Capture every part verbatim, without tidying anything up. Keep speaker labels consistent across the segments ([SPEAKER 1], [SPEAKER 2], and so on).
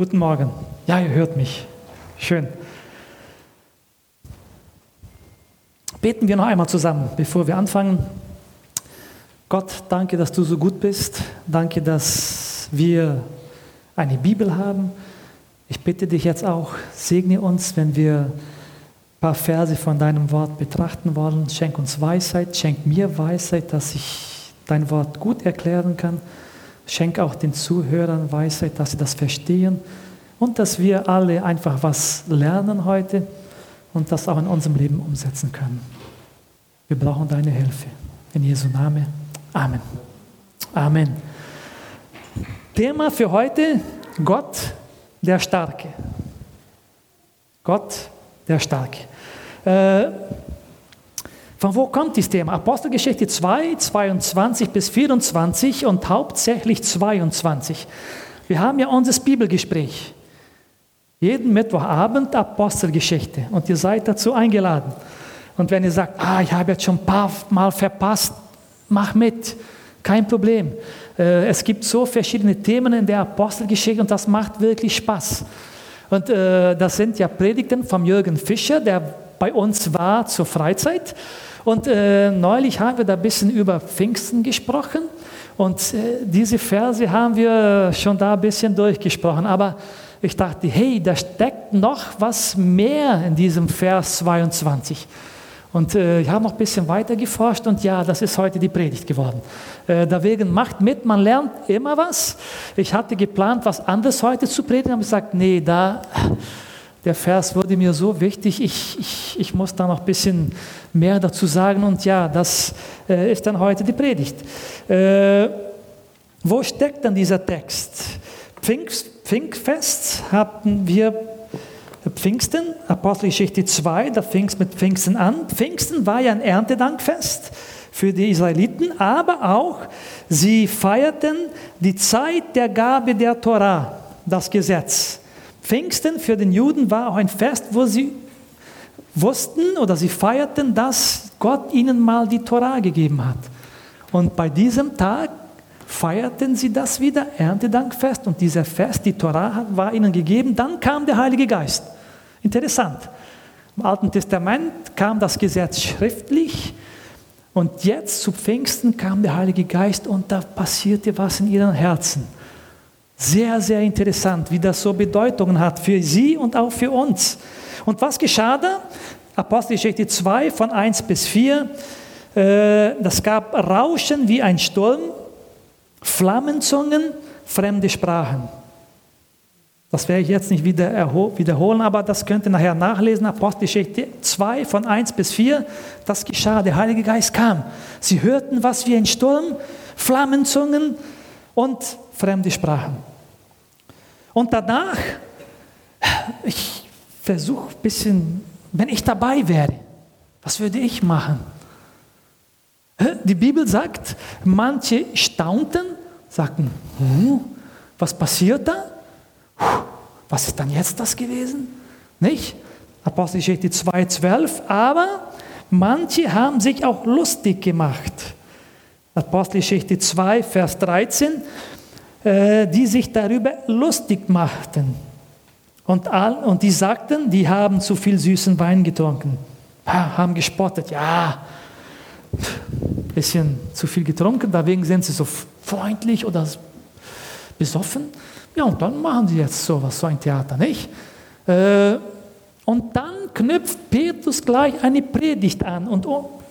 [SPEAKER 1] Guten Morgen. Ja, ihr hört mich. Schön. Beten wir noch einmal zusammen, bevor wir anfangen. Gott, danke, dass du so gut bist. Danke, dass wir eine Bibel haben. Ich bitte dich jetzt auch, segne uns, wenn wir ein paar Verse von deinem Wort betrachten wollen. Schenk uns Weisheit, schenk mir Weisheit, dass ich dein Wort gut erklären kann. Schenk auch den Zuhörern Weisheit, dass sie das verstehen und dass wir alle einfach was lernen heute und das auch in unserem Leben umsetzen können. Wir brauchen deine Hilfe. In Jesu Namen. Amen. Amen. Thema für heute: Gott, der Starke. Gott, der Starke. Äh, von wo kommt dieses Thema? Apostelgeschichte zwei, zweiundzwanzig bis vierundzwanzig und hauptsächlich zweiundzwanzig. Wir haben ja unser Bibelgespräch. Jeden Mittwochabend Apostelgeschichte und ihr seid dazu eingeladen. Und wenn ihr sagt, ah, ich habe jetzt schon ein paar Mal verpasst, mach mit, kein Problem. Äh, es gibt so verschiedene Themen in der Apostelgeschichte und das macht wirklich Spaß. Und äh, das sind ja Predigten von Jürgen Fischer, der bei uns war zur Freizeit. Und äh, neulich haben wir da ein bisschen über Pfingsten gesprochen. Und äh, diese Verse haben wir schon da ein bisschen durchgesprochen. Aber ich dachte, hey, da steckt noch was mehr in diesem Vers zweiundzwanzig. Und äh, ich habe noch ein bisschen weiter geforscht und ja, das ist heute die Predigt geworden. Äh, deswegen macht mit, man lernt immer was. Ich hatte geplant, was anderes heute zu predigen, aber ich gesagt, nee, da, der Vers wurde mir so wichtig, ich, ich, ich muss da noch ein bisschen mehr dazu sagen und ja, das äh, ist dann heute die Predigt. Äh, wo steckt dann dieser Text? Pfingst, Pfingstfest hatten wir Pfingsten, Apostelgeschichte zwei, da fing es mit Pfingsten an. Pfingsten war ja ein Erntedankfest für die Israeliten, aber auch sie feierten die Zeit der Gabe der Torah, das Gesetz. Pfingsten für den Juden war auch ein Fest, wo sie wussten oder sie feierten, dass Gott ihnen mal die Torah gegeben hat. Und bei diesem Tag feierten sie das wieder, Erntedankfest, und dieser Fest, die Torah war ihnen gegeben, dann kam der Heilige Geist. Interessant. Im Alten Testament kam das Gesetz schriftlich und jetzt zu Pfingsten kam der Heilige Geist und da passierte was in ihren Herzen. Sehr, sehr interessant, wie das so Bedeutungen hat für sie und auch für uns. Und was geschah da? Apostelgeschichte zwei von eins bis vier. Äh, das gab Rauschen wie ein Sturm, Flammenzungen, fremde Sprachen. Das werde ich jetzt nicht wieder wiederholen, aber das könnt ihr nachher nachlesen. Apostelgeschichte zwei von eins bis vier. Das geschah, der Heilige Geist kam. Sie hörten was wie ein Sturm, Flammenzungen und fremde Sprachen. Und danach, ich versuche ein bisschen, wenn ich dabei wäre, was würde ich machen? Die Bibel sagt, manche staunten, sagten, hm, was passiert da? Was ist dann jetzt das gewesen? Nicht? Apostelgeschichte zwei, zwölf, aber manche haben sich auch lustig gemacht. Apostelgeschichte zwei, Vers dreizehn, äh, die sich darüber lustig machten. Und, all, und die sagten, die haben zu viel süßen Wein getrunken, haben gespottet, ja, ein bisschen zu viel getrunken, deswegen sind sie so freundlich oder besoffen. Ja, und dann machen sie jetzt sowas, so ein Theater, nicht? Äh, und dann knüpft Petrus gleich eine Predigt an. Und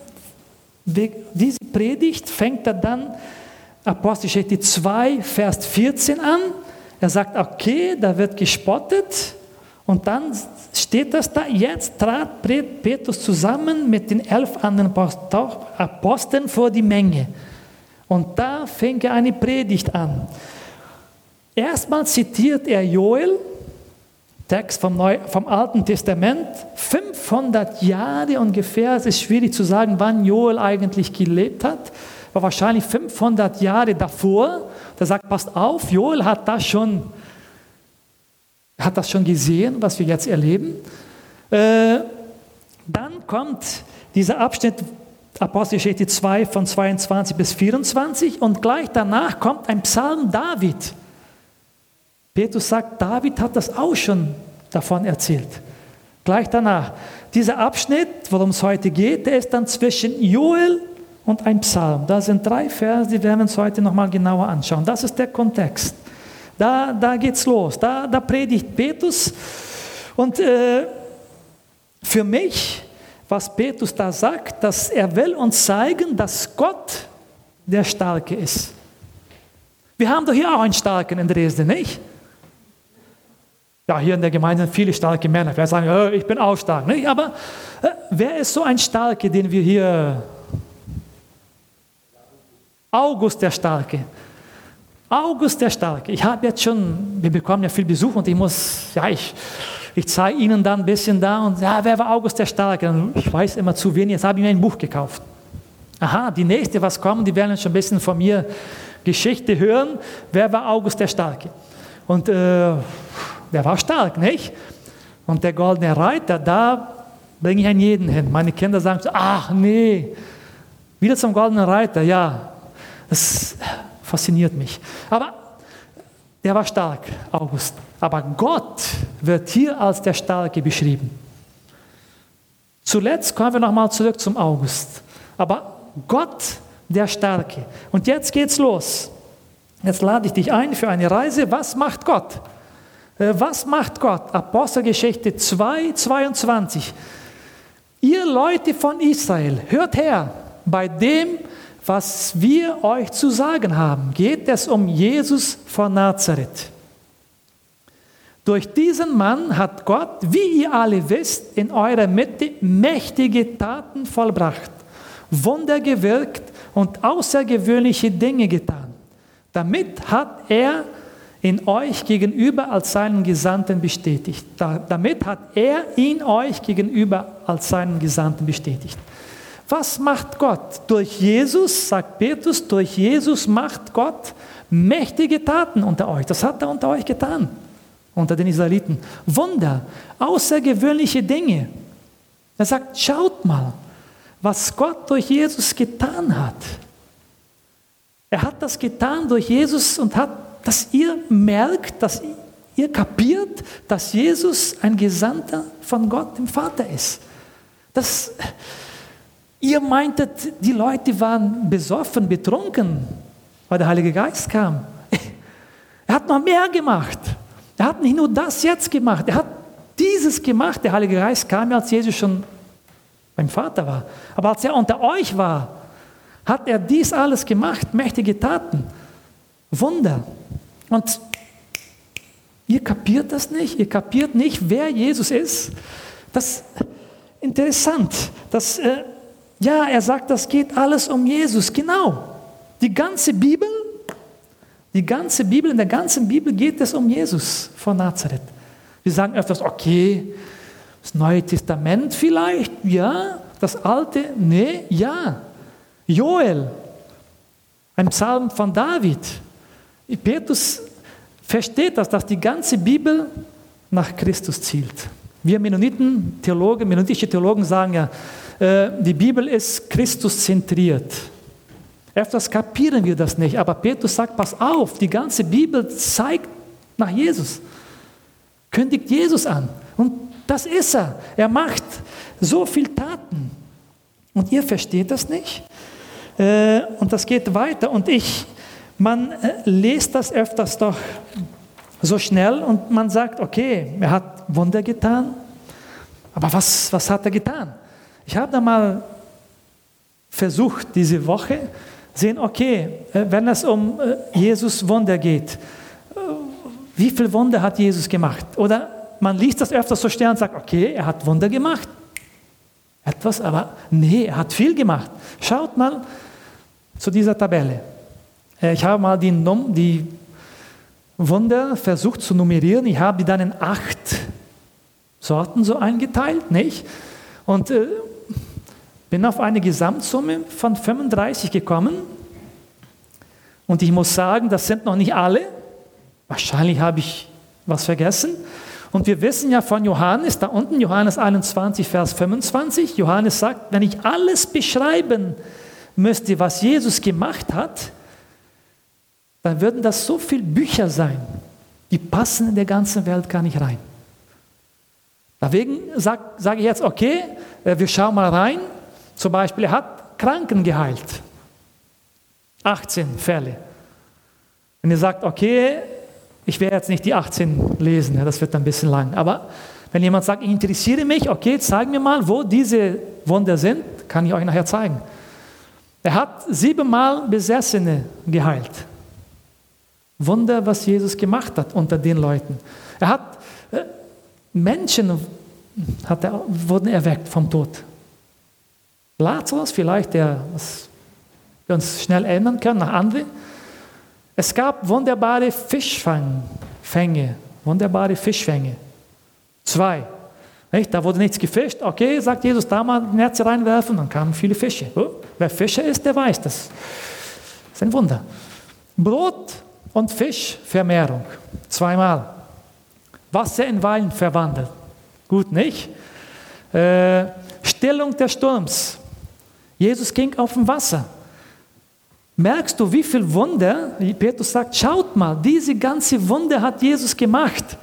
[SPEAKER 1] diese Predigt fängt er dann, Apostelgeschichte zwei, Vers vierzehn an. Er sagt, okay, da wird gespottet. Und dann steht das da, jetzt trat Petrus zusammen mit den elf anderen Aposteln vor die Menge. Und da fing er eine Predigt an. Erstmal zitiert er Joel, Text vom, Neu, vom Alten Testament, fünfhundert Jahre ungefähr. Es ist schwierig zu sagen, wann Joel eigentlich gelebt hat. War wahrscheinlich fünfhundert Jahre davor. Der sagt, passt auf, Joel hat das schon, hat das schon gesehen, was wir jetzt erleben. Äh, dann kommt dieser Abschnitt, Apostelgeschichte zwei von zweiundzwanzig bis vierundzwanzig, und gleich danach kommt ein Psalm David. Petrus sagt, David hat das auch schon davon erzählt. Gleich danach. Dieser Abschnitt, worum es heute geht, der ist dann zwischen Joel und ein Psalm. Da sind drei Verse, die werden wir uns heute nochmal genauer anschauen. Das ist der Kontext. Da, da geht's los. Da, da predigt Petrus. Und äh, für mich, was Petrus da sagt, dass er will uns zeigen, dass Gott der Starke ist. Wir haben doch hier auch einen Starken in Dresden, nicht? Ja, hier in der Gemeinde sind viele starke Männer. Wir sagen, oh, ich bin auch stark. Nicht? Aber äh, wer ist so ein Starke, den wir hier... August der Starke. August der Starke. Ich habe jetzt schon, wir bekommen ja viel Besuch und ich muss, ja, ich, ich zeige Ihnen dann ein bisschen da und ja, wer war August der Starke? Ich weiß immer zu wenig, jetzt habe ich mir ein Buch gekauft. Aha, die nächste, was kommt, die werden schon ein bisschen von mir Geschichte hören. Wer war August der Starke? Und äh, der war stark, nicht? Und der goldene Reiter, da bringe ich einen jeden hin. Meine Kinder sagen so, ach nee, wieder zum goldenen Reiter, ja. Das fasziniert mich. Aber der war stark, August. Aber Gott wird hier als der Starke beschrieben. Zuletzt kommen wir nochmal zurück zum August. Aber Gott, der Starke. Und jetzt geht's los. Jetzt lade ich dich ein für eine Reise. Was macht Gott? Was macht Gott? Apostelgeschichte zwei, zweiundzwanzig. Ihr Leute von Israel, hört her, bei dem, was wir euch zu sagen haben, geht es um Jesus von Nazareth. Durch diesen Mann hat Gott, wie ihr alle wisst, in eurer Mitte mächtige Taten vollbracht, Wunder gewirkt und außergewöhnliche Dinge getan. Damit hat er in euch gegenüber als seinen Gesandten bestätigt. Da, damit hat er ihn euch gegenüber als seinen Gesandten bestätigt. Was macht Gott? Durch Jesus, sagt Petrus, durch Jesus macht Gott mächtige Taten unter euch. Das hat er unter euch getan, unter den Israeliten. Wunder, außergewöhnliche Dinge. Er sagt, schaut mal, was Gott durch Jesus getan hat. Er hat das getan durch Jesus und hat, dass ihr merkt, dass ihr kapiert, dass Jesus ein Gesandter von Gott, dem Vater ist. Das... Ihr meintet, die Leute waren besoffen, betrunken, weil der Heilige Geist kam. Er hat noch mehr gemacht. Er hat nicht nur das jetzt gemacht, er hat dieses gemacht. Der Heilige Geist kam ja, als Jesus schon beim Vater war. Aber als er unter euch war, hat er dies alles gemacht, mächtige Taten, Wunder. Und ihr kapiert das nicht, ihr kapiert nicht, wer Jesus ist. Das ist interessant, dass... Äh, Ja, er sagt, das geht alles um Jesus. Genau. Die ganze Bibel, die ganze Bibel, in der ganzen Bibel geht es um Jesus von Nazareth. Wir sagen öfters, okay, das Neue Testament vielleicht, ja, das Alte, nee, ja. Joel, ein Psalm von David. Petrus versteht das, dass die ganze Bibel nach Christus zielt. Wir Mennoniten, Theologen, mennonitische Theologen sagen ja, die Bibel ist Christus zentriert. Öfters kapieren wir das nicht, aber Petrus sagt, pass auf, die ganze Bibel zeigt nach Jesus, kündigt Jesus an. Und das ist er. Er macht so viel Taten. Und ihr versteht das nicht. Und das geht weiter. Und ich, man liest das öfters doch so schnell und man sagt, okay, er hat Wunder getan. Aber was, was hat er getan? Ich habe da mal versucht, diese Woche, sehen, okay, wenn es um Jesus Wunder geht, wie viel Wunder hat Jesus gemacht? Oder man liest das öfters so schnell und sagt, okay, er hat Wunder gemacht. Etwas, aber nee, er hat viel gemacht. Schaut mal zu dieser Tabelle. Ich habe mal die, die Wunder versucht zu nummerieren. Ich habe die dann in acht Sorten so eingeteilt, nicht? Und äh, bin auf eine Gesamtsumme von fünfunddreißig gekommen. Und ich muss sagen, das sind noch nicht alle. Wahrscheinlich habe ich was vergessen. Und wir wissen ja von Johannes, da unten Johannes einundzwanzig, Vers fünfundzwanzig, Johannes sagt, wenn ich alles beschreiben müsste, was Jesus gemacht hat, dann würden das so viele Bücher sein. Die passen in der ganzen Welt gar nicht rein. Deswegen sage sag ich jetzt, okay, wir schauen mal rein. Zum Beispiel, er hat Kranken geheilt. achtzehn Fälle. Wenn ihr sagt, okay, ich werde jetzt nicht die achtzehn lesen, das wird ein bisschen lang. Aber wenn jemand sagt, ich interessiere mich, okay, zeig mir mal, wo diese Wunder sind, kann ich euch nachher zeigen. Er hat siebenmal Besessene geheilt. Wunder, was Jesus gemacht hat unter den Leuten. Er hat äh, Menschen hat er, wurden erweckt vom Tod. Lazarus vielleicht, der was wir uns schnell erinnern können, nach anderen. Es gab wunderbare Fischfänge, wunderbare Fischfänge. Zwei. Nicht? Da wurde nichts gefischt. Okay, sagt Jesus, da mal ein Netz reinwerfen, dann kamen viele Fische. Oh, wer Fischer ist, der weiß das. Das ist ein Wunder. Brot und Fischvermehrung. Zweimal. Wasser in Wein verwandelt. Gut, nicht? Äh, Stillung des Sturms. Jesus ging auf dem Wasser. Merkst du, wie viel Wunder, wie Petrus sagt, schaut mal, diese ganze Wunder hat Jesus gemacht.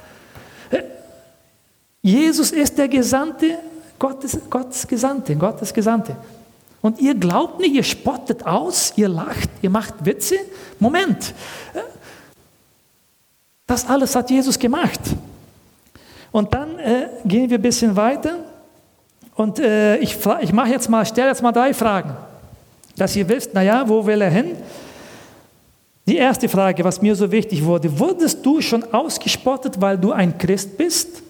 [SPEAKER 1] Jesus ist der Gesandte, Gottes, Gottes Gesandte, Gottes Gesandte. Und ihr glaubt nicht, ihr spottet aus, ihr lacht, ihr macht Witze. Moment, das alles hat Jesus gemacht. Und dann äh, gehen wir ein bisschen weiter und äh, ich, ich mache jetzt mal, stelle jetzt mal drei Fragen, dass ihr wisst, naja, wo will er hin? Die erste Frage, was mir so wichtig wurde, wurdest du schon ausgespottet, weil du ein Christ bist?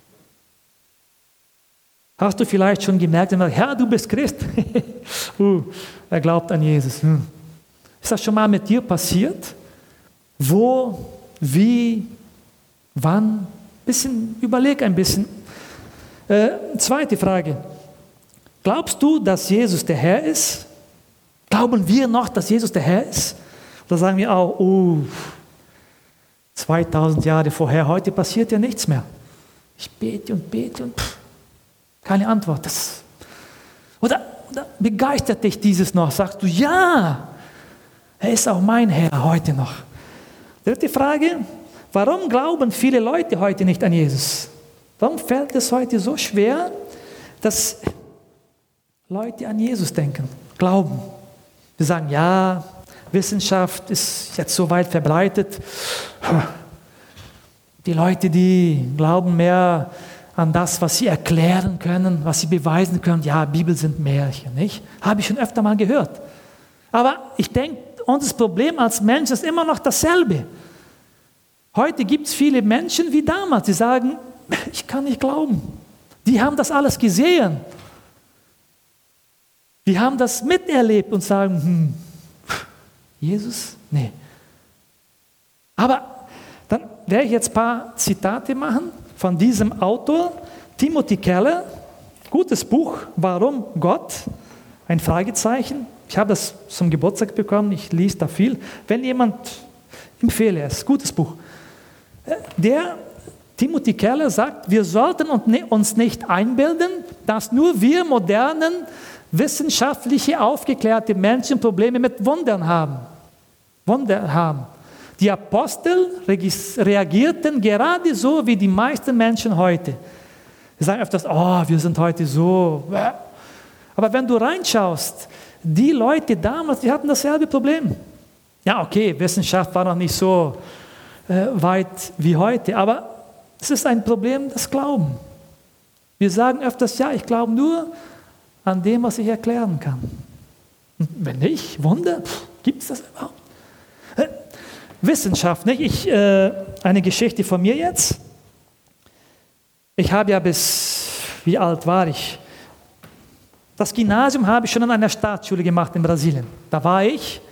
[SPEAKER 1] Hast du vielleicht schon gemerkt, Herr, du bist Christ? uh, er glaubt an Jesus. Hm. Ist das schon mal mit dir passiert? Wo, wie, wann? Bisschen, überleg ein bisschen. Äh, zweite Frage. Glaubst du, dass Jesus der Herr ist? Glauben wir noch, dass Jesus der Herr ist? Oder sagen wir auch, oh, zweitausend Jahre vorher, heute passiert ja nichts mehr. Ich bete und bete und pff, keine Antwort. Das, oder, oder begeistert dich dieses noch? Sagst du, ja, er ist auch mein Herr heute noch. Dritte Frage. Warum glauben viele Leute heute nicht an Jesus? Warum fällt es heute so schwer, dass Leute an Jesus denken, glauben? Wir sagen, ja, Wissenschaft ist jetzt so weit verbreitet. Die Leute, die glauben mehr an das, was sie erklären können, was sie beweisen können. Ja, Bibel sind Märchen, nicht? Habe ich schon öfter mal gehört. Aber ich denke, unser Problem als Mensch ist immer noch dasselbe. Heute gibt es viele Menschen wie damals, die sagen, ich kann nicht glauben. Die haben das alles gesehen. Die haben das miterlebt und sagen, hm, Jesus? Nee. Aber dann werde ich jetzt ein paar Zitate machen von diesem Autor, Timothy Keller. Gutes Buch, Warum Gott? Ein Fragezeichen. Ich habe das zum Geburtstag bekommen, ich lese da viel. Wenn jemand, empfehle es, gutes Buch. Der Timothy Keller sagt, wir sollten uns nicht einbilden, dass nur wir modernen, wissenschaftliche, aufgeklärte Menschen Probleme mit Wundern haben. Wunder haben. Die Apostel reagierten gerade so wie die meisten Menschen heute. Sie sagen öfters, oh, wir sind heute so. Aber wenn du reinschaust, die Leute damals, die hatten dasselbe Problem. Ja, okay, Wissenschaft war noch nicht so äh, weit wie heute, aber es ist ein Problem des Glaubens. Wir sagen öfters, ja, ich glaube nur an dem, was ich erklären kann. Und wenn nicht, Wunder, gibt es das überhaupt? Äh, Wissenschaft, nicht? Ich, äh, eine Geschichte von mir jetzt. Ich habe ja bis, wie alt war ich? Das Gymnasium habe ich schon an einer Staatsschule gemacht in Brasilien. Da war ich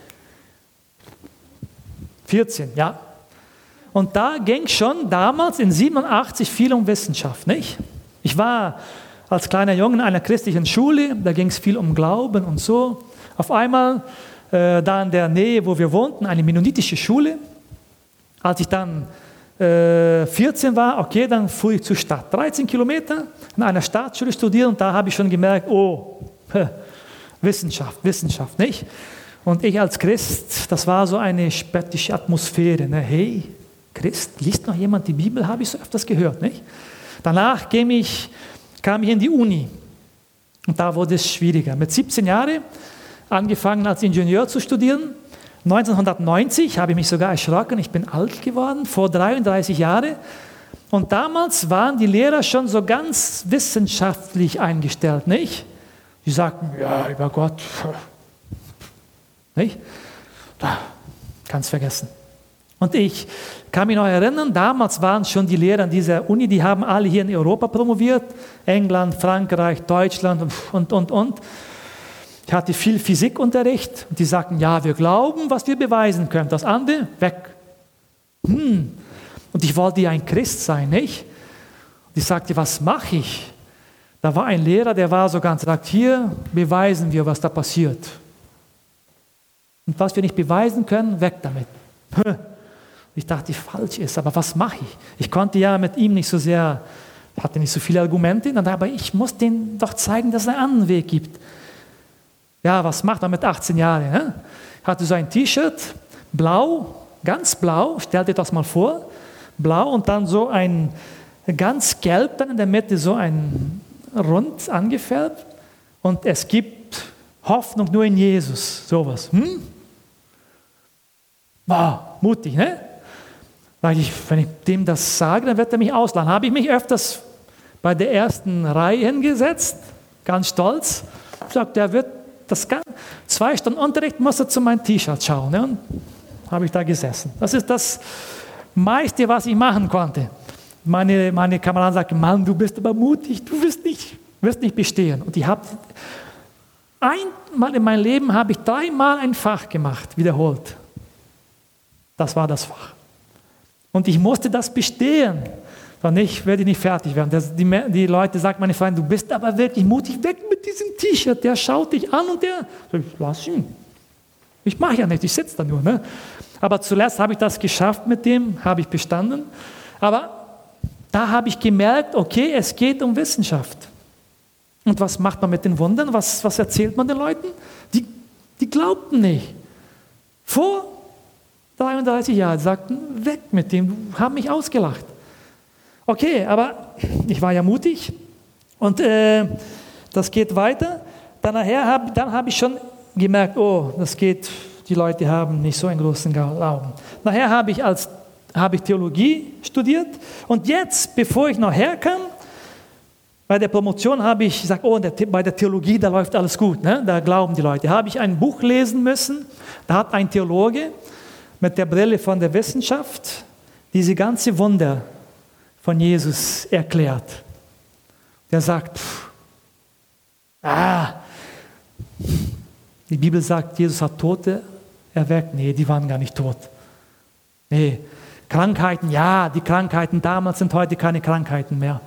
[SPEAKER 1] vierzehn, ja. Und da ging schon damals in siebenundachtzig viel um Wissenschaft, nicht? Ich war als kleiner Junge in einer christlichen Schule, da ging es viel um Glauben und so. Auf einmal, äh, da in der Nähe, wo wir wohnten, eine mennonitische Schule. Als ich dann äh, vierzehn war, okay, dann fuhr ich zur Stadt. dreizehn Kilometer in einer Staatsschule studieren und da habe ich schon gemerkt, oh, Wissenschaft, Wissenschaft, nicht? Und ich als Christ, das war so eine spöttische Atmosphäre, ne? Hey, Christ, liest noch jemand die Bibel? Habe ich so öfters gehört, nicht? Danach kam ich, kam ich in die Uni und da wurde es schwieriger. Mit siebzehn Jahren angefangen als Ingenieur zu studieren. neunzehnhundertneunzig habe ich mich sogar erschrocken, ich bin alt geworden, vor dreiunddreißig Jahren. Und damals waren die Lehrer schon so ganz wissenschaftlich eingestellt, nicht? Die sagten, ja, über Gott, nicht? Da, kannst vergessen. Und ich kann mich noch erinnern, damals waren schon die Lehrer an dieser Uni, die haben alle hier in Europa promoviert, England, Frankreich, Deutschland und, und, und. Ich hatte viel Physikunterricht und die sagten, ja, wir glauben, was wir beweisen können. Das andere, weg. Hm. Und ich wollte ja ein Christ sein, nicht? Und ich sagte, was mache ich? Da war ein Lehrer, der war so ganz, sagt, hier beweisen wir, was da passiert. Und was wir nicht beweisen können, weg damit. Ich dachte, falsch ist, aber was mache ich? Ich konnte ja mit ihm nicht so sehr, hatte nicht so viele Argumente, aber ich muss denen doch zeigen, dass es einen anderen Weg gibt. Ja, was macht man mit achtzehn Jahren? Ne? Ich hatte so ein T-Shirt, blau, ganz blau, stell dir das mal vor, blau und dann so ein ganz gelb, dann in der Mitte so ein rund angefärbt und es gibt Hoffnung nur in Jesus, sowas. Hm? Wow, mutig, ne? Weil ich, wenn ich dem das sage, dann wird er mich auslachen. Habe ich mich öfters bei der ersten Reihe hingesetzt, ganz stolz, sagt, der wird das kann, zwei Stunden Unterricht muss er zu meinem T-Shirt schauen. Ne? Und habe ich da gesessen. Das ist das meiste, was ich machen konnte. Meine, meine Kameraden sagten, Mann, du bist aber mutig, du wirst nicht, wirst nicht bestehen. Und ich habe einmal in meinem Leben habe ich dreimal ein Fach gemacht, wiederholt. Das war das Fach. Und ich musste das bestehen. Wenn nicht, werde ich nicht fertig werden. Das, die, die Leute sagen, meine Freunde, du bist aber wirklich mutig, weg mit diesem T-Shirt, der schaut dich an und der, ich lass ihn. Ich mache ja nicht, ich sitze da nur. Ne? Aber zuletzt habe ich das geschafft mit dem, habe ich bestanden. Aber da habe ich gemerkt, okay, es geht um Wissenschaft. Und was macht man mit den Wundern? Was, was erzählt man den Leuten? Die, die glaubten nicht. Vor dreiunddreißig Jahren sagten, weg mit dem, haben mich ausgelacht. Okay, aber ich war ja mutig und äh, das geht weiter. Dann nachher hab, dann habe ich schon gemerkt, oh, das geht, die Leute haben nicht so einen großen Glauben. Nachher habe ich, als, habe ich Theologie studiert und jetzt, bevor ich noch herkam, bei der Promotion habe ich gesagt, oh, der, bei der Theologie, da läuft alles gut, ne? Da glauben die Leute. Habe ich ein Buch lesen müssen, da hat ein Theologe mit der Brille von der Wissenschaft diese ganze Wunder von Jesus erklärt. Der sagt, pff, ah, die Bibel sagt, Jesus hat Tote erweckt. Nee, die waren gar nicht tot. Nee, Krankheiten, ja, die Krankheiten damals sind heute keine Krankheiten mehr.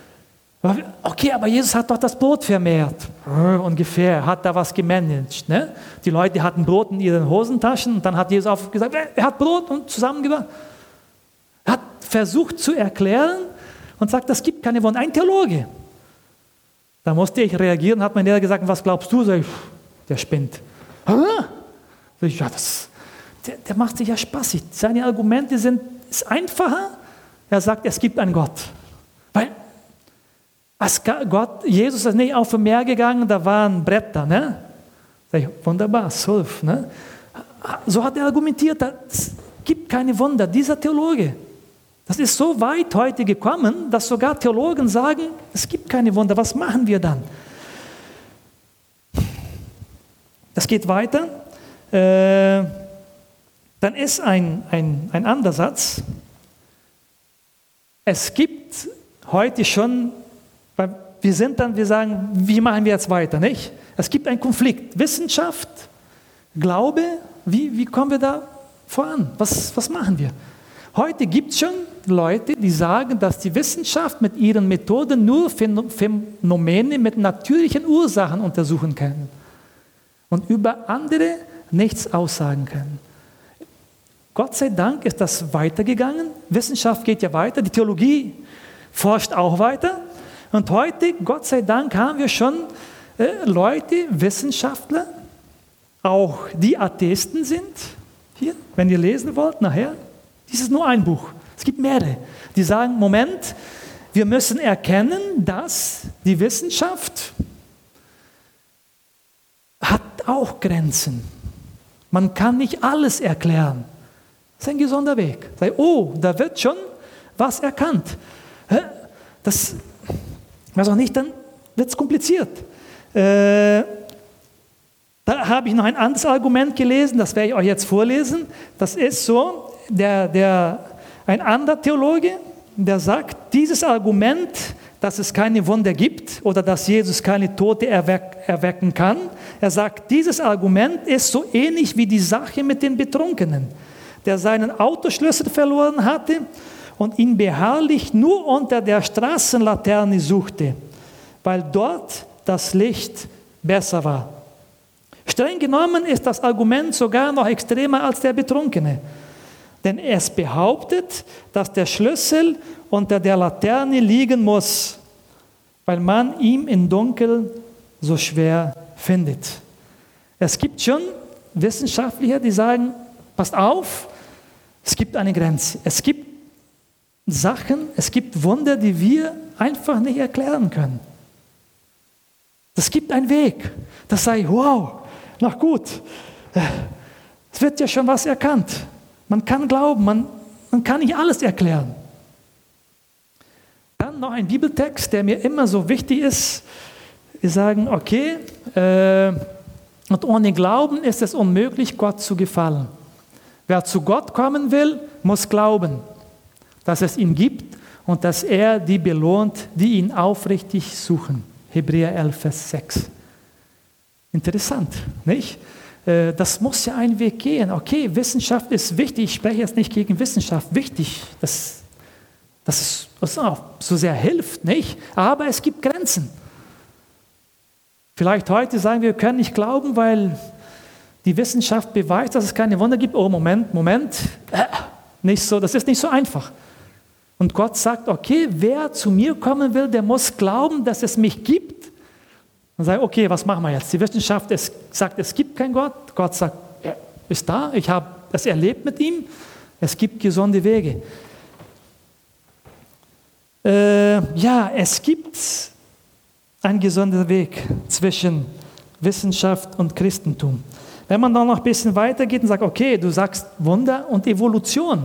[SPEAKER 1] Okay, aber Jesus hat doch das Brot vermehrt. Ungefähr, hat da was gemanagt. Ne? Die Leute hatten Brot in ihren Hosentaschen und dann hat Jesus auch gesagt, er hat Brot und zusammengebracht. Hat versucht zu erklären und sagt, das gibt keine Wunder. Ein Theologe. Da musste ich reagieren, hat mein Lehrer gesagt, was glaubst du? Sag ich, der spinnt. Sag ich, ja, das, der, der macht sich ja spaßig. Seine Argumente sind ist einfacher. Er sagt, es gibt einen Gott. Weil als Gott, Jesus ist nicht auf dem Meer gegangen, da waren Bretter. Ne? Sag ich, wunderbar, Sulf. Ne? So hat er argumentiert, es gibt keine Wunder. Dieser Theologe, das ist so weit heute gekommen, dass sogar Theologen sagen, es gibt keine Wunder, was machen wir dann? Das geht weiter. Äh, dann ist ein, ein, ein anderer Satz. Es gibt heute schon, weil wir sind dann, wir sagen, wie machen wir jetzt weiter, nicht? Es gibt einen Konflikt. Wissenschaft, Glaube, wie, wie kommen wir da voran? Was, was machen wir? Heute gibt es schon Leute, die sagen, dass die Wissenschaft mit ihren Methoden nur Phänomene mit natürlichen Ursachen untersuchen kann und über andere nichts aussagen kann. Gott sei Dank ist das weitergegangen. Wissenschaft geht ja weiter, die Theologie forscht auch weiter. Und heute, Gott sei Dank, haben wir schon äh, Leute, Wissenschaftler, auch die Atheisten sind, hier, wenn ihr lesen wollt, nachher, dies ist nur ein Buch. gibt mehrere, die sagen, Moment, wir müssen erkennen, dass die Wissenschaft hat auch Grenzen. Man kann nicht alles erklären. Das ist ein gesunder Weg. Sei, oh, da wird schon was erkannt. Das, weiß auch nicht, dann wird es kompliziert. Äh, da habe ich noch ein anderes Argument gelesen, das werde ich euch jetzt vorlesen. Das ist so, der, der, ein anderer Theologe, der sagt, dieses Argument, dass es keine Wunder gibt oder dass Jesus keine Tote erweck, erwecken kann, er sagt, dieses Argument ist so ähnlich wie die Sache mit den Betrunkenen, der seinen Autoschlüssel verloren hatte und ihn beharrlich nur unter der Straßenlaterne suchte, weil dort das Licht besser war. Streng genommen ist das Argument sogar noch extremer als der Betrunkene, denn es behauptet, dass der Schlüssel unter der Laterne liegen muss, weil man ihn im Dunkeln so schwer findet. Es gibt schon Wissenschaftler, die sagen, passt auf, es gibt eine Grenze. Es gibt Sachen, es gibt Wunder, die wir einfach nicht erklären können. Es gibt einen Weg, das sei, wow, na gut, es wird ja schon was erkannt. Man kann glauben, man, man kann nicht alles erklären. Dann noch ein Bibeltext, der mir immer so wichtig ist. Wir sagen, okay, äh, und ohne Glauben ist es unmöglich, Gott zu gefallen. Wer zu Gott kommen will, muss glauben, dass es ihn gibt und dass er die belohnt, die ihn aufrichtig suchen. Hebräer elf, Vers sechs. Interessant, nicht? Das muss ja einen Weg gehen. Okay, Wissenschaft ist wichtig. Ich spreche jetzt nicht gegen Wissenschaft. Wichtig, dass das uns auch so sehr hilft, nicht? Aber es gibt Grenzen. Vielleicht heute sagen wir, wir können nicht glauben, weil die Wissenschaft beweist, dass es keine Wunder gibt. Oh, Moment, Moment. Äh, nicht so, das ist nicht so einfach. Und Gott sagt, okay, wer zu mir kommen will, der muss glauben, dass es mich gibt. Und sagt, okay, was machen wir jetzt? Die Wissenschaft ist, sagt, es gibt keinen Gott. Gott sagt, er ist da, ich habe das erlebt mit ihm. Es gibt gesunde Wege. Äh, ja, es gibt einen gesunden Weg zwischen Wissenschaft und Christentum. Wenn man dann noch ein bisschen weitergeht und sagt, okay, du sagst Wunder und Evolution.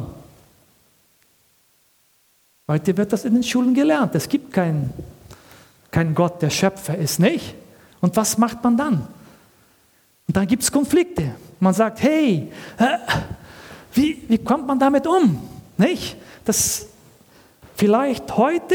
[SPEAKER 1] Heute wird das in den Schulen gelernt. Es gibt keinen kein Gott, der Schöpfer ist, nicht? Und was macht man dann? Und dann gibt es Konflikte. Man sagt, hey, äh, wie, wie kommt man damit um? Nicht? Das vielleicht heute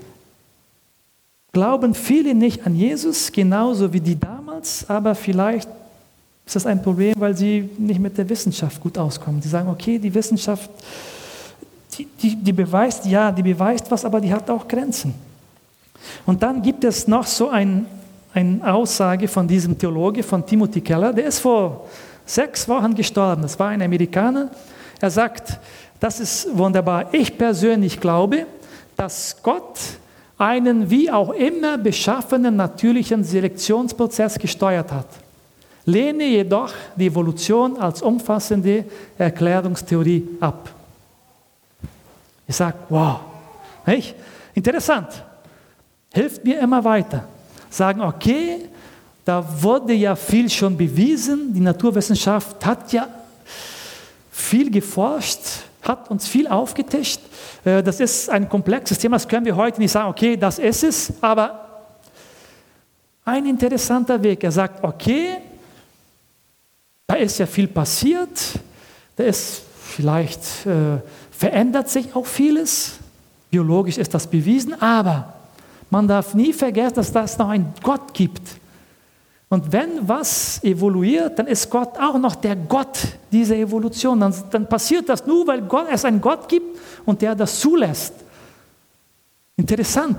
[SPEAKER 1] glauben viele nicht an Jesus, genauso wie die damals, aber vielleicht ist das ein Problem, weil sie nicht mit der Wissenschaft gut auskommen. Die sagen, okay, die Wissenschaft, die, die, die beweist, ja, die beweist was, aber die hat auch Grenzen. Und dann gibt es noch so ein, eine Aussage von diesem Theologe, von Timothy Keller, der ist vor sechs Wochen gestorben. Das war ein Amerikaner. Er sagt, das ist wunderbar. Ich persönlich glaube, dass Gott einen wie auch immer beschaffenen natürlichen Selektionsprozess gesteuert hat. Lehne jedoch die Evolution als umfassende Erklärungstheorie ab. Ich sage, wow, nicht? Interessant. Hilft mir immer weiter. Sagen, okay, da wurde ja viel schon bewiesen, die Naturwissenschaft hat ja viel geforscht, hat uns viel aufgetischt. Das ist ein komplexes Thema, das können wir heute nicht sagen, okay, das ist es, aber ein interessanter Weg. Er sagt, okay, da ist ja viel passiert, da ist vielleicht, äh, verändert sich auch vieles, biologisch ist das bewiesen, aber man darf nie vergessen, dass es noch einen Gott gibt. Und wenn was evoluiert, dann ist Gott auch noch der Gott dieser Evolution. Dann, dann passiert das nur, weil Gott, es einen Gott gibt und der das zulässt. Interessant.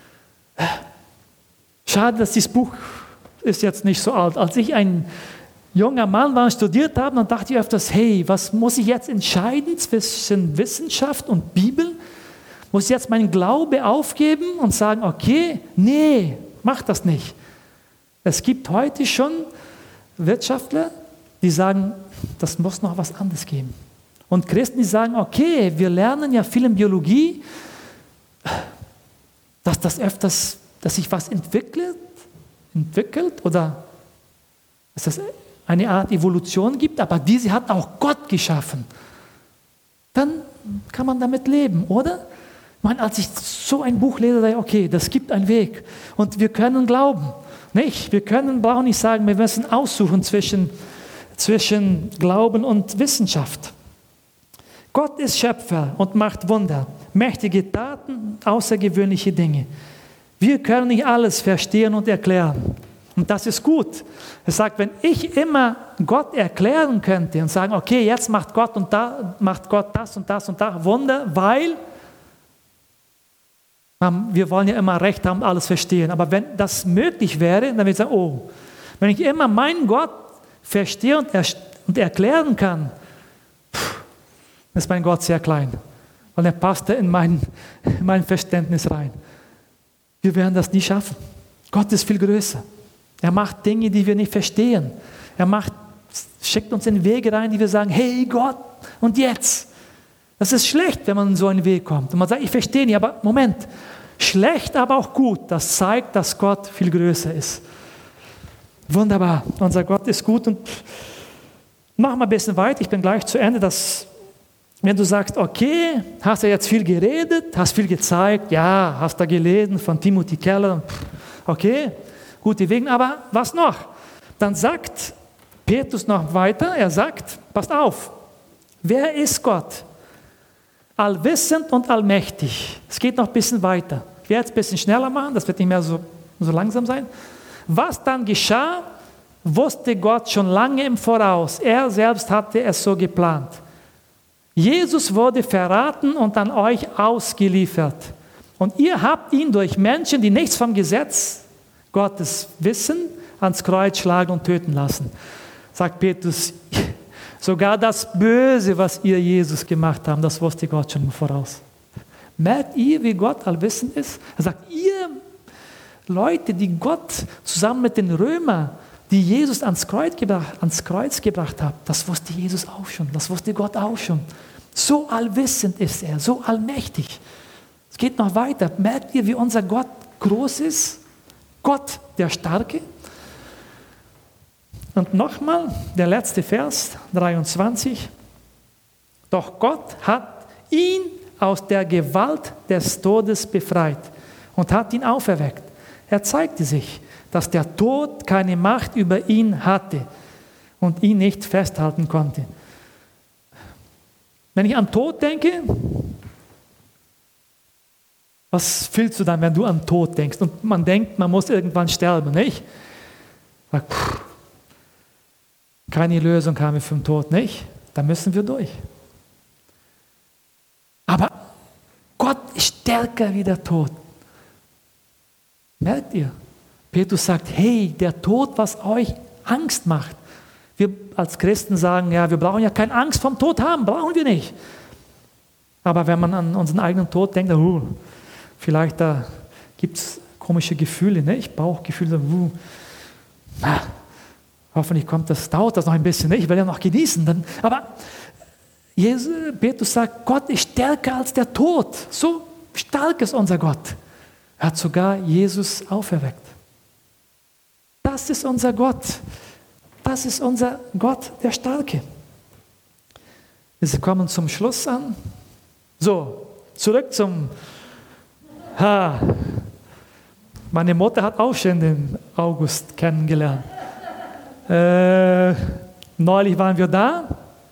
[SPEAKER 1] Schade, dass dieses Buch ist jetzt nicht so alt. Als ich ein junger Mann war und studiert habe, dann dachte ich öfters, hey, was muss ich jetzt entscheiden zwischen Wissenschaft und Bibel? Muss ich jetzt meinen Glaube aufgeben und sagen, okay, nee, mach das nicht. Es gibt heute schon Wirtschaftler, die sagen, das muss noch was anderes geben. Und Christen, die sagen, okay, wir lernen ja viel in Biologie, dass das öfters, dass sich was entwickelt, entwickelt oder dass es eine Art Evolution gibt, aber diese hat auch Gott geschaffen. Dann kann man damit leben, oder? Ich meine, als ich so ein Buch lese, sage ich, okay, das gibt einen Weg und wir können glauben. Nicht? Wir können, brauchen nicht sagen, wir müssen aussuchen zwischen, zwischen Glauben und Wissenschaft. Gott ist Schöpfer und macht Wunder, mächtige Taten, außergewöhnliche Dinge. Wir können nicht alles verstehen und erklären. Und das ist gut. Er sagt, wenn ich immer Gott erklären könnte und sagen, okay, jetzt macht Gott und da macht Gott das und das und das Wunder, weil wir wollen ja immer Recht haben, alles verstehen. Aber wenn das möglich wäre, dann würde ich sagen, oh, wenn ich immer meinen Gott verstehe und, er, und erklären kann, pff, ist mein Gott sehr klein, weil er passt in mein, in mein Verständnis rein. Wir werden das nie schaffen. Gott ist viel größer. Er macht Dinge, die wir nicht verstehen. Er macht, schickt uns in Wege rein, die wir sagen, hey Gott, und jetzt? Das ist schlecht, wenn man in so einen Weg kommt. Und man sagt, ich verstehe nicht, aber Moment, schlecht, aber auch gut. Das zeigt, dass Gott viel größer ist. Wunderbar, unser Gott ist gut. Und machen wir ein bisschen weiter, ich bin gleich zu Ende. Dass, wenn du sagst, okay, hast du jetzt viel geredet, hast viel gezeigt, ja, hast da gelesen von Timothy Keller, okay, gute Wegen, aber was noch? Dann sagt Petrus noch weiter, er sagt, passt auf, wer ist Gott? Allwissend und allmächtig. Es geht noch ein bisschen weiter. Ich werde es ein bisschen schneller machen, das wird nicht mehr so, so langsam sein. Was dann geschah, wusste Gott schon lange im Voraus. Er selbst hatte es so geplant. Jesus wurde verraten und an euch ausgeliefert. Und ihr habt ihn durch Menschen, die nichts vom Gesetz Gottes wissen, ans Kreuz schlagen und töten lassen. Sagt Petrus, sogar das Böse, was ihr Jesus gemacht habt, das wusste Gott schon im Voraus. Merkt ihr, wie Gott allwissend ist? Er sagt, ihr Leute, die Gott zusammen mit den Römern, die Jesus ans Kreuz gebracht, ans Kreuz gebracht habt, das wusste Jesus auch schon, das wusste Gott auch schon. So allwissend ist er, so allmächtig. Es geht noch weiter. Merkt ihr, wie unser Gott groß ist? Gott, der Starke. Und nochmal, der letzte Vers, dreiundzwanzig. Doch Gott hat ihn aus der Gewalt des Todes befreit und hat ihn auferweckt. Er zeigte sich, dass der Tod keine Macht über ihn hatte und ihn nicht festhalten konnte. Wenn ich an Tod denke, was fühlst du dann, wenn du an Tod denkst? Und man denkt, man muss irgendwann sterben, nicht? Puh, keine Lösung haben wir für den Tod, nicht? Da müssen wir durch. Aber Gott ist stärker wie der Tod. Merkt ihr? Petrus sagt, hey, der Tod, was euch Angst macht. Wir als Christen sagen, ja, wir brauchen ja keine Angst vom Tod haben, brauchen wir nicht. Aber wenn man an unseren eigenen Tod denkt, uh, vielleicht da gibt es komische Gefühle, nicht? Bauchgefühle, uh, na, hoffentlich kommt das, dauert das noch ein bisschen, nicht? Ich will ja noch genießen. Dann, aber Jesus, Petrus sagt, Gott ist stärker als der Tod. So stark ist unser Gott. Er hat sogar Jesus auferweckt. Das ist unser Gott. Das ist unser Gott, der Starke. Wir kommen zum Schluss an. So, zurück zum... Ha, meine Mutter hat auch schon den August kennengelernt. Äh, neulich waren wir da.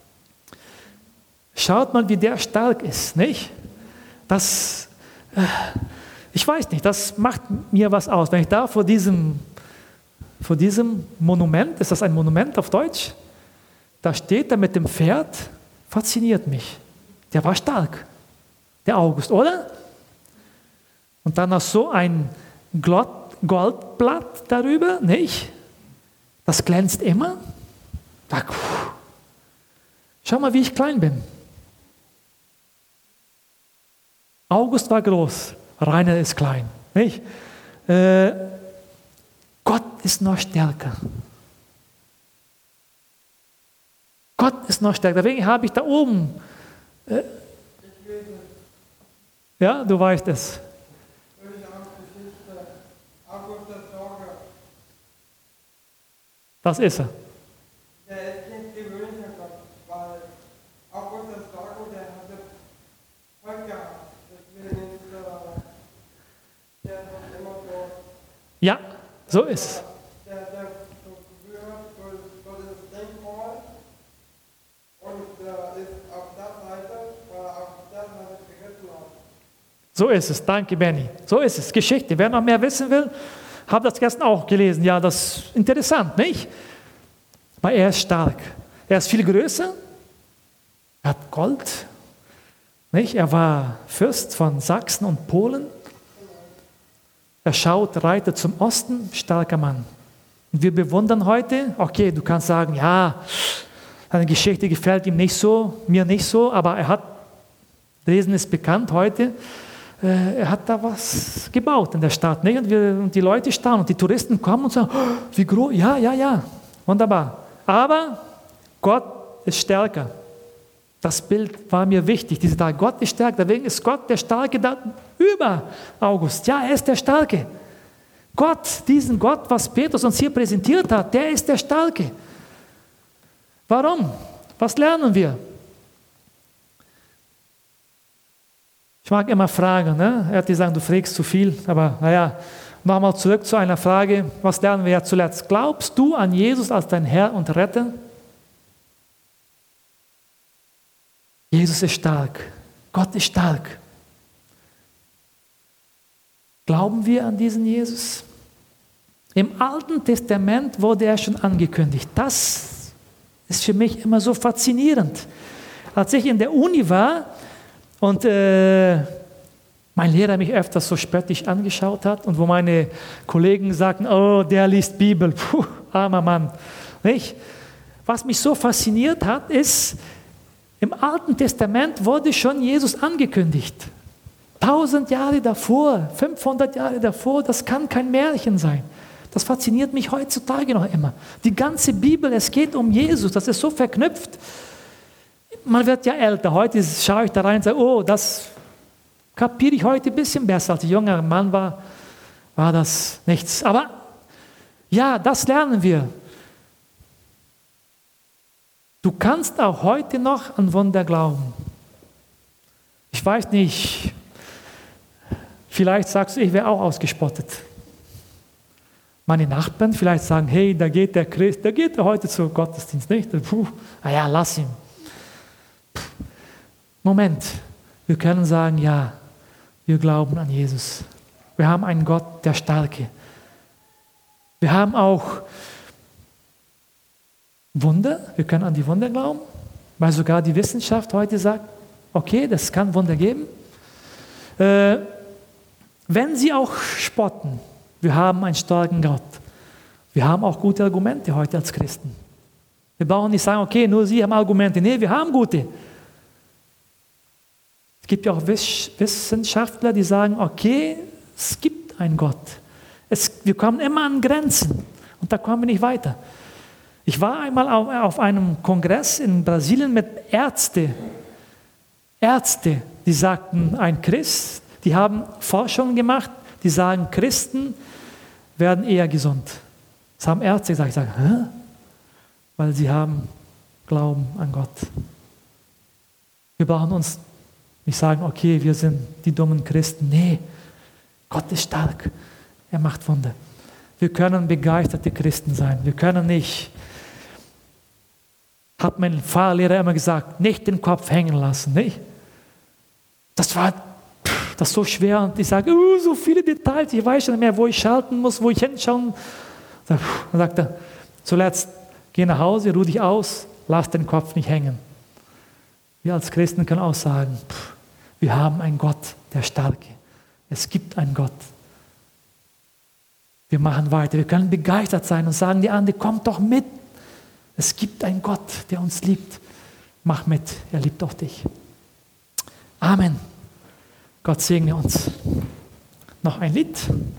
[SPEAKER 1] Schaut mal, wie der stark ist, nicht? Das, äh, ich weiß nicht, das macht mir was aus. Wenn ich da vor diesem, vor diesem Monument, ist das ein Monument auf Deutsch? Da steht er mit dem Pferd, fasziniert mich. Der war stark, der August, oder? Und dann noch so ein Goldblatt darüber, nicht? Das glänzt immer. Schau mal, wie ich klein bin. August war groß, Rainer ist klein. Nicht? Äh, Gott ist noch stärker. Gott ist noch stärker. Deswegen habe ich da oben, äh, ja, du weißt es. Das ist er.
[SPEAKER 2] Der ist nicht gewöhnlicher Gott, weil Augustus Sorge, der hatte Volk gehabt. Deswegen ist äh, der noch immer so.
[SPEAKER 1] Ja, so ist es.
[SPEAKER 2] Der, der so gehört Gottes Denkmal und äh, ist auf der Seite, weil er auf der Seite geritten hat.
[SPEAKER 1] So ist es. Danke, Benny. So ist es. Geschichte. Wer noch mehr wissen will, habe das gestern auch gelesen. Ja, das ist interessant, nicht? Aber er ist stark. Er ist viel größer. Er hat Gold. Nicht? Er war Fürst von Sachsen und Polen. Er schaut, reitet zum Osten, starker Mann. Und wir bewundern heute, okay, du kannst sagen, ja, seine Geschichte gefällt ihm nicht so, mir nicht so, aber er hat, Dresden ist bekannt heute, er hat da was gebaut in der Stadt. Nicht? Und, wir, und die Leute staunen und die Touristen kommen und sagen, oh, wie groß, ja, ja, ja, wunderbar. Aber Gott ist stärker. Das Bild war mir wichtig, diese Tag. Gott ist stärker, deswegen ist Gott der Starke da über August. Ja, er ist der Starke. Gott, diesen Gott, was Petrus uns hier präsentiert hat, der ist der Starke. Warum? Was lernen wir? Ich mag immer fragen, ne? Er hat gesagt, du fragst zu viel, aber naja, nochmal zurück zu einer Frage, was lernen wir ja zuletzt? Glaubst du an Jesus als dein Herr und Retter? Jesus ist stark, Gott ist stark. Glauben wir an diesen Jesus? Im Alten Testament wurde er schon angekündigt. Das ist für mich immer so faszinierend. Als ich in der Uni war, und äh, mein Lehrer mich öfters so spöttisch angeschaut hat und wo meine Kollegen sagten, oh, der liest Bibel, puh, armer Mann. Nicht? Was mich so fasziniert hat, ist, im Alten Testament wurde schon Jesus angekündigt. Tausend Jahre davor, fünfhundert Jahre davor, das kann kein Märchen sein. Das fasziniert mich heutzutage noch immer. Die ganze Bibel, es geht um Jesus, das ist so verknüpft. Man wird ja älter. Heute schaue ich da rein und sage, oh, das kapiere ich heute ein bisschen besser. Als ich junger Mann war, war das nichts. Aber ja, das lernen wir. Du kannst auch heute noch an Wunder glauben. Ich weiß nicht, vielleicht sagst du, ich wäre auch ausgespottet. Meine Nachbarn vielleicht sagen, hey, da geht der Christ, da geht er heute zum Gottesdienst, nicht? Puh, naja, lass ihn. Moment, wir können sagen, ja, wir glauben an Jesus. Wir haben einen Gott, der Starke. Wir haben auch Wunder, wir können an die Wunder glauben, weil sogar die Wissenschaft heute sagt, okay, das kann Wunder geben. Äh, wenn sie auch spotten, wir haben einen starken Gott. Wir haben auch gute Argumente heute als Christen. Wir brauchen nicht sagen, okay, nur sie haben Argumente. Nee, wir haben gute. Es gibt ja auch Wissenschaftler, die sagen, okay, es gibt einen Gott. Es, wir kommen immer an Grenzen und da kommen wir nicht weiter. Ich war einmal auf, auf einem Kongress in Brasilien mit Ärzten. Ärzte, die sagten, ein Christ, die haben Forschungen gemacht, die sagen, Christen werden eher gesund. Das haben Ärzte gesagt. Ich sage, hä? Weil sie haben Glauben an Gott. Wir brauchen uns nicht sagen, okay, wir sind die dummen Christen. Nee, Gott ist stark. Er macht Wunder. Wir können begeisterte Christen sein. Wir können nicht, hat mein Fahrlehrer immer gesagt, nicht den Kopf hängen lassen. Nicht? Das war das so schwer und ich sage, uh, so viele Details, ich weiß schon nicht mehr, wo ich schalten muss, wo ich hinschauen. Dann sagt er, zuletzt, geh nach Hause, ruh dich aus, lass den Kopf nicht hängen. Wir als Christen können auch sagen, pff, wir haben einen Gott, der Starke. Es gibt einen Gott. Wir machen weiter. Wir können begeistert sein und sagen, die anderen, kommt doch mit. Es gibt einen Gott, der uns liebt. Mach mit, er liebt auch dich. Amen. Gott segne uns. Noch ein Lied.